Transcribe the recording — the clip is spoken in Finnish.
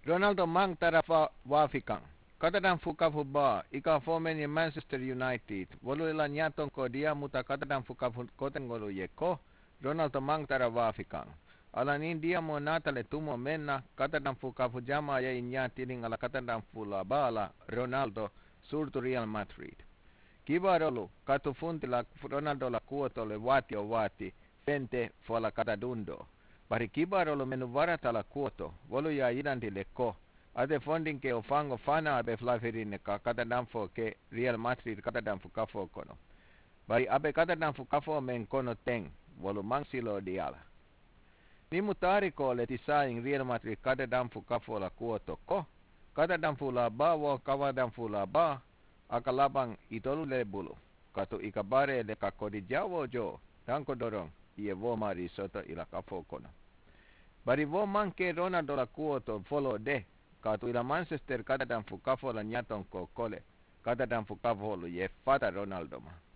Ronaldo mang tarafa wafikan. Katadan fukafu ba, ika fomen ye Manchester United. Voluilla nyaton ko dia muta katadan fukafu kotengolu ye ko. Ronaldo mang tara wafikan. Ala niin dia mo natale tumo menna, katadan fukafu jama ye nyatiling ala katadan fula bala, Ronaldo, surtu Real Madrid. Kivarolu, katu funtila Ronaldolla kuotolle vaati, fente fola katadundo. Pari kibarolo menu varatala kuoto, voluja idantille ko. Ate fondin ke o fango fana abe flafirinne ka katadanfo ke Real Madrid katadanfu kafo kono. Pari abe katadanfu kafo men kono teng, volu mangsilo diala. Nimu tariko le tisaing Real Madrid katadanfu kafo la kuoto ko. Katadanfu la ba wo kavadanfu la ba, akalabang itolu le bulu. Katu ikabare le kakodi jawo jo, tanko dorong, iye vomari soto ila kafo kono. Bari vo manke Ronaldo la kuoto follow de, katu ila Manchester katadan fu kafo la nyaton ko kole, katadan fu kafo lu ye fata Ronaldo ma.